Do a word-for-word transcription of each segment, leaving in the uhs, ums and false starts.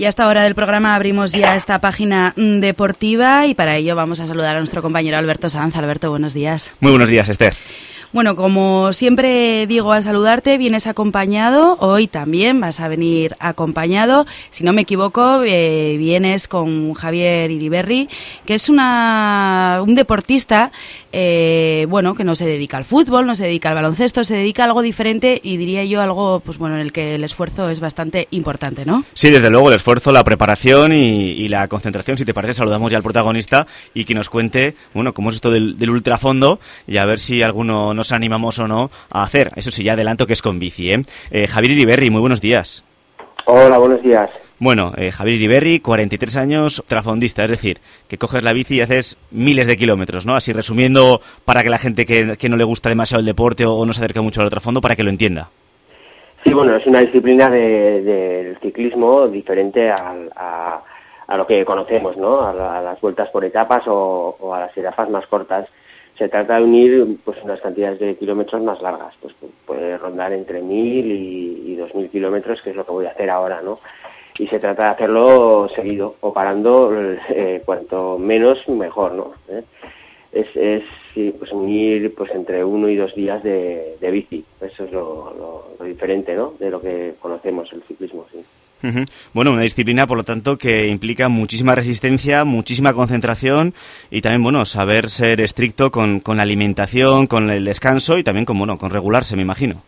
Y a esta hora del programa abrimos ya esta página deportiva y para ello vamos a saludar a nuestro compañero Alberto Sanz. Alberto, buenos días. Muy buenos días, Esther. Bueno, como siempre digo al saludarte, vienes acompañado, hoy también vas a venir acompañado, si no me equivoco, eh, vienes con Javier Iriberri, que es una un deportista, eh, bueno, que no se dedica al fútbol, no se dedica al baloncesto, se dedica a algo diferente y diría yo algo, pues bueno, en el que el esfuerzo es bastante importante, ¿no? Sí, desde luego, el esfuerzo, la preparación y, y la concentración. Si te parece, saludamos ya al protagonista y que nos cuente, bueno, cómo es esto del, del ultrafondo y a ver si alguno nos animamos o no a hacer. Eso sí, ya adelanto que es con bici, ¿eh? eh Javier Iriberri, muy buenos días. Hola, buenos días. Bueno, eh, Javier Iriberri, cuarenta y tres años, ultrafondista, es decir, que coges la bici y haces miles de kilómetros, ¿no? Así resumiendo, para que la gente que, que no le gusta demasiado el deporte o, o no se acerca mucho al ultrafondo, para que lo entienda. Sí, bueno, es una disciplina del de, de ciclismo diferente al, a, a lo que conocemos, ¿no? A, la, a las vueltas por etapas o, o a las etapas más cortas. Se trata de unir pues unas cantidades de kilómetros más largas, pues puede rondar entre mil y, y dos mil kilómetros, que es lo que voy a hacer ahora, ¿no? Y se trata de hacerlo seguido o parando, eh, cuanto menos mejor, ¿no? ¿Eh? Es, es sí, pues unir pues entre uno y dos días de, de bici. Eso es lo, lo, lo diferente, ¿no? De lo que conocemos el ciclismo, sí. Uh-huh. Bueno, una disciplina, por lo tanto, que implica muchísima resistencia, muchísima concentración y también, bueno, saber ser estricto con, con la alimentación, con el descanso y también con, bueno, con regularse, me imagino.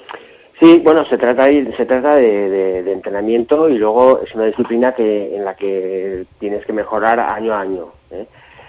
Sí, bueno, se trata de, se trata de, de, de entrenamiento y luego es una disciplina que en la que tienes que mejorar año a año, ¿eh?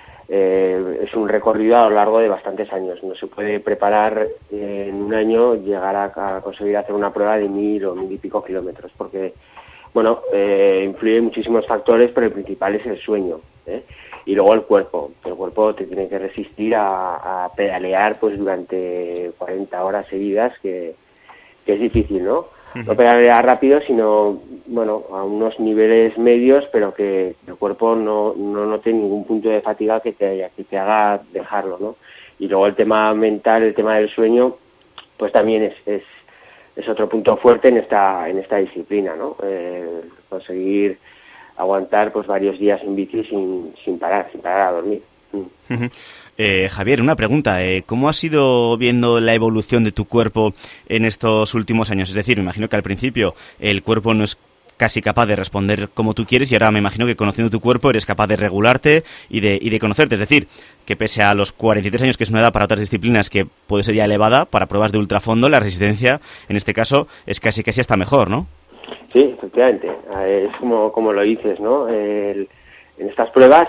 Eh, es un recorrido a lo largo de bastantes años. No se puede preparar eh, en un año llegar a, a conseguir hacer una prueba de mil o mil y pico kilómetros, porque bueno, eh, influyen muchísimos factores, pero el principal es el sueño, ¿eh? Y luego el cuerpo. El cuerpo te tiene que resistir a, a pedalear pues durante cuarenta horas seguidas, que, que es difícil, ¿no? Uh-huh. No pedalear rápido, sino bueno, a unos niveles medios, pero que el cuerpo no, no note ningún punto de fatiga que te, que te haga dejarlo, ¿no? Y luego el tema mental, el tema del sueño, pues también es, es es otro punto fuerte en esta en esta disciplina, ¿no? Eh, conseguir aguantar pues varios días en bici sin sin parar, sin parar a dormir. Mm. Uh-huh. Eh, Javier, una pregunta. Eh, ¿Cómo has ido viendo la evolución de tu cuerpo en estos últimos años? Es decir, me imagino que al principio el cuerpo no es casi capaz de responder como tú quieres y ahora me imagino que conociendo tu cuerpo eres capaz de regularte y de, y de conocerte. Es decir, que pese a los cuarenta y tres años, que es una edad para otras disciplinas que puede ser ya elevada, para pruebas de ultrafondo, la resistencia, en este caso, es casi casi hasta mejor, ¿no? Sí, efectivamente. Es como, como lo dices, ¿no? El, en estas pruebas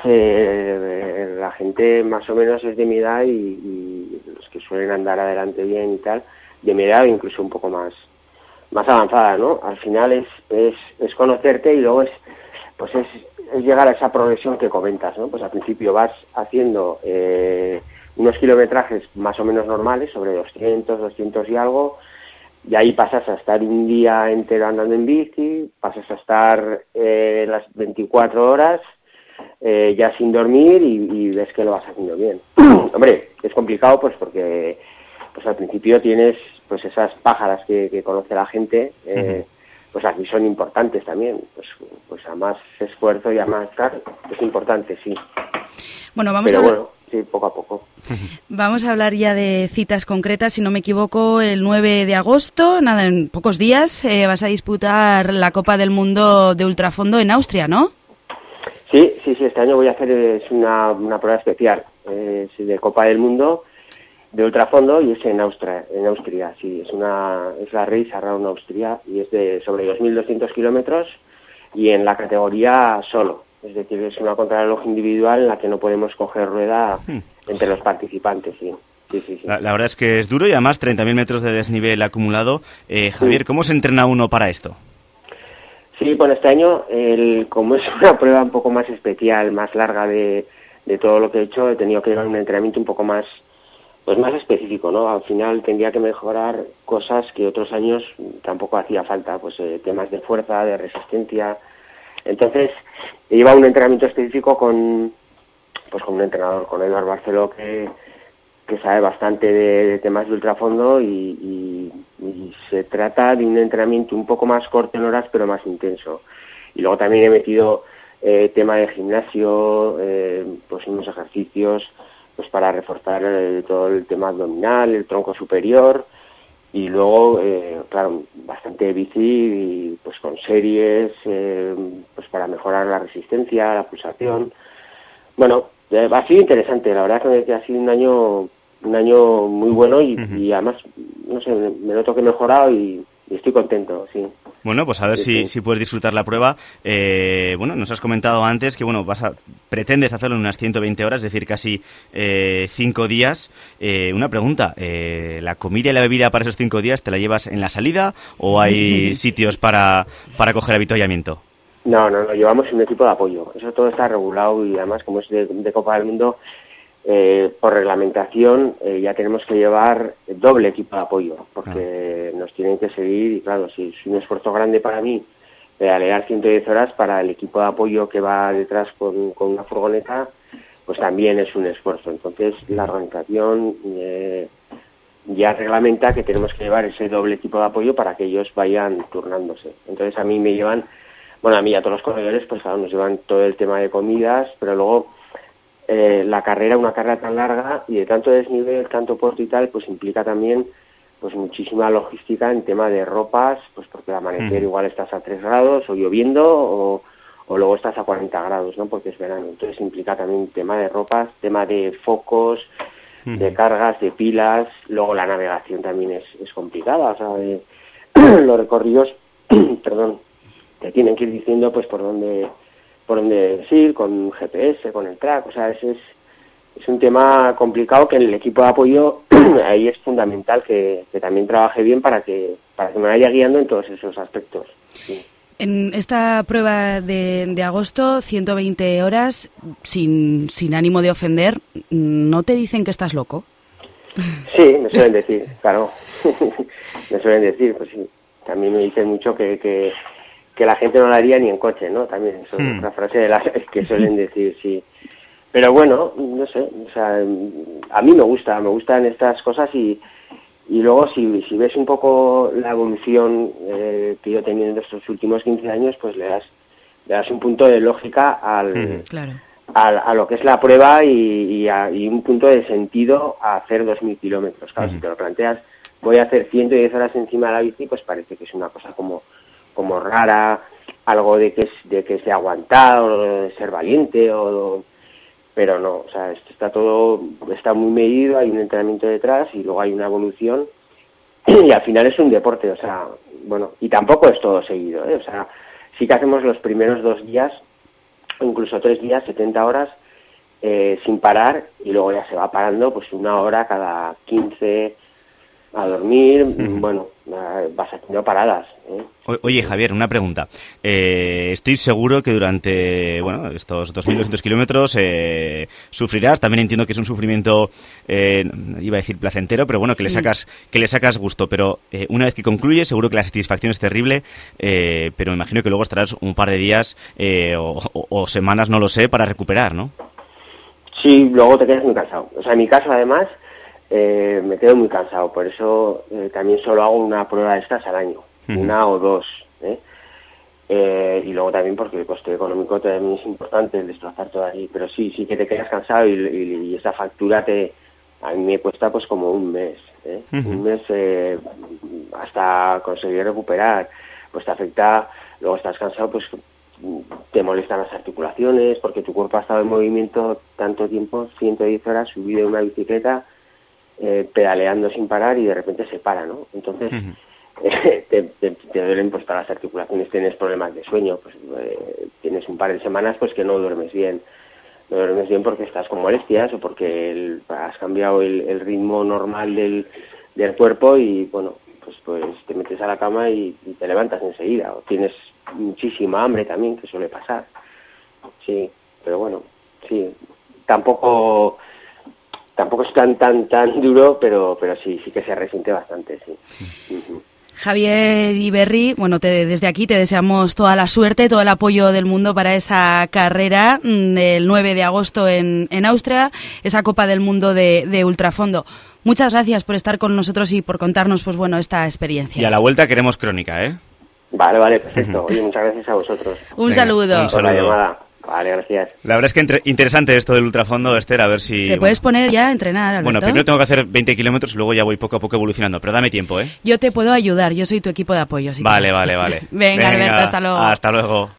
eh, la gente más o menos es de mi edad y, y los que suelen andar adelante bien y tal, de mi edad incluso un poco más más avanzada, ¿no? Al final es, es, es conocerte y luego es, pues es, es llegar a esa progresión que comentas, ¿no? Pues al principio vas haciendo eh, unos kilometrajes más o menos normales, sobre doscientos, doscientos y algo, y ahí pasas a estar un día entero andando en bici, pasas a estar eh, las veinticuatro horas eh, ya sin dormir y, y ves que lo vas haciendo bien. Hombre, es complicado pues porque pues al principio tienes pues esas pájaras que, que conoce la gente, eh, uh-huh. Pues aquí son importantes también, pues pues a más esfuerzo y a más tal, es importante, sí. Bueno, vamos Pero a hablar... bueno, sí, poco a poco. Vamos a hablar ya de citas concretas, si no me equivoco, el nueve de agosto, nada, en pocos días, eh, vas a disputar la Copa del Mundo de Ultrafondo en Austria, ¿no? Sí, sí, sí, este año voy a hacer es una, una prueba especial, eh, es de Copa del Mundo de ultrafondo y es en Austria, en Austria, sí, es una es la Race Around Austria y es de sobre dos mil doscientos kilómetros y en la categoría solo, es decir, es una contrarreloj individual en la que no podemos coger rueda entre los participantes, sí. Sí, sí, sí. La, la verdad es que es duro y además treinta mil metros de desnivel acumulado. Eh, Javier, sí. ¿Cómo se entrena uno para esto? Sí, bueno, este año, el, como es una prueba un poco más especial, más larga de, de todo lo que he hecho, he tenido que llevar un entrenamiento un poco más pues más específico, ¿no? Al final tendría que mejorar cosas que otros años tampoco hacía falta, pues eh, temas de fuerza, de resistencia. Entonces, he llevado un entrenamiento específico con pues con un entrenador, con Eduard Barceló, que, que sabe bastante de, de temas de ultrafondo y, y, y se trata de un entrenamiento un poco más corto en horas, pero más intenso. Y luego también he metido eh, tema de gimnasio, eh, pues unos ejercicios pues para reforzar eh, todo el tema abdominal, el tronco superior, y luego, eh, claro, bastante bici, y, pues con series, eh, pues para mejorar la resistencia, la pulsación. Bueno, eh, ha sido interesante, la verdad es que ha sido un año un año muy bueno y, uh-huh. y además, no sé, me noto que he mejorado y, y estoy contento, sí. Bueno, pues a ver sí, si, sí. si puedes disfrutar la prueba. Eh, bueno, nos has comentado antes que bueno vas a, pretendes hacerlo en unas ciento veinte horas, es decir, casi eh, cinco días. Eh, una pregunta, eh, ¿la comida y la bebida para esos cinco días te la llevas en la salida o hay sitios para, para coger avituallamiento? No, no, no, llevamos un equipo de apoyo. Eso todo está regulado y además, como es de, de Copa del Mundo, eh, por reglamentación eh, ya tenemos que llevar doble equipo de apoyo, porque ah. nos tienen que seguir y claro, si es un esfuerzo grande para mí pedalear ciento diez horas, para el equipo de apoyo que va detrás con, con una furgoneta, pues también es un esfuerzo. Entonces la organización eh, ya reglamenta que tenemos que llevar ese doble equipo de apoyo para que ellos vayan turnándose. Entonces a mí me llevan, bueno, a mí y a todos los corredores, pues claro, nos llevan todo el tema de comidas, pero luego eh, la carrera, una carrera tan larga y de tanto desnivel, tanto puerto y tal, pues implica también pues muchísima logística en tema de ropas, pues porque al amanecer mm. igual estás a tres grados o lloviendo o, o luego estás a cuarenta grados, ¿no? Porque es verano. Entonces implica también tema de ropas, tema de focos, mm. de cargas, de pilas. Luego la navegación también es, es complicada, o sea, de, los recorridos, perdón, te tienen que ir diciendo pues por dónde por dónde ir, con G P S, con el track, o sea, ese es es un tema complicado que el equipo de apoyo ahí es fundamental que, que también trabaje bien para que para que me vaya guiando en todos esos aspectos. Sí. En esta prueba de, de agosto, ciento veinte horas, sin, sin ánimo de ofender, ¿no te dicen que estás loco? Sí, me suelen decir, claro. Me suelen decir, pues sí. También me dicen mucho que, que, que la gente no lo haría ni en coche, ¿no? También eso es hmm. otra frase de las que suelen decir, sí. Pero bueno, no sé, o sea, a mí me gusta, me gustan estas cosas y, y luego si, si ves un poco la evolución eh, que yo he tenido en estos últimos quince años, pues le das, le das un punto de lógica al, mm, claro. al a lo que es la prueba y, y, a, y un punto de sentido a hacer dos mil kilómetros. Claro, mm. si te lo planteas, voy a hacer ciento diez horas encima de la bici, pues parece que es una cosa como, como rara, algo de que, es, de que sea aguantado, de ser valiente o... Pero no, o sea, esto está todo, está muy medido, hay un entrenamiento detrás y luego hay una evolución y al final es un deporte, o sea, bueno, y tampoco es todo seguido, ¿eh? O sea, sí que hacemos los primeros dos días, o incluso tres días, setenta horas, eh, sin parar y luego ya se va parando, pues una hora cada quince a dormir, mm. bueno, vas haciendo paradas, ¿eh? Oye, Javier, una pregunta. Eh, estoy seguro que durante bueno estos dos mil doscientos kilómetros eh, sufrirás. También entiendo que es un sufrimiento, eh, iba a decir placentero, pero bueno, que le sacas que le sacas gusto. Pero eh, una vez que concluye, seguro que la satisfacción es terrible, eh, pero me imagino que luego estarás un par de días eh, o, o, o semanas, no lo sé, para recuperar, ¿no? Sí, luego te quedas muy cansado. O sea, en mi caso, además, eh, me quedo muy cansado. Por eso eh, también solo hago una prueba de estas al año. Una o dos, ¿eh? Eh, y luego también porque el coste económico también es importante el desplazar todo ahí, pero sí, sí que te quedas cansado y, y, y esa factura te a mí me cuesta pues como un mes, ¿eh? Uh-huh. Un mes eh, hasta conseguir recuperar, pues te afecta, luego estás cansado, pues te molestan las articulaciones porque tu cuerpo ha estado en movimiento tanto tiempo, ciento diez horas subido en una bicicleta, eh, pedaleando sin parar y de repente se para, ¿no? Entonces uh-huh. Te, te, te duelen pues todas las articulaciones, tienes problemas de sueño, pues eh, tienes un par de semanas pues que no duermes bien, no duermes bien porque estás con molestias o porque el, has cambiado el, el ritmo normal del, del cuerpo y bueno, pues pues te metes a la cama y, y te levantas enseguida, o tienes muchísima hambre también, que suele pasar, sí, pero bueno, sí, tampoco tampoco es tan tan tan duro, pero pero sí, sí que se resiente bastante, sí. Uh-huh. Javier Iberri, bueno, te, desde aquí te deseamos toda la suerte, todo el apoyo del mundo para esa carrera del nueve de agosto en, en Austria, esa Copa del Mundo de, de ultrafondo. Muchas gracias por estar con nosotros y por contarnos, pues bueno, esta experiencia. Y a la vuelta queremos crónica, ¿eh? Vale, vale, perfecto. Oye, muchas gracias a vosotros. Un Venga, saludo. un saludo. Por la llamada. Vale, gracias. La verdad es que entre- interesante esto del ultrafondo, Esther, a ver si... Te bueno, puedes poner ya a entrenar, Alberto. Bueno, primero tengo que hacer veinte kilómetros y luego ya voy poco a poco evolucionando, pero dame tiempo, ¿eh? Yo te puedo ayudar, yo soy tu equipo de apoyo. Si Vale, quieres. vale, vale. Venga, Alberto, hasta luego. Hasta luego.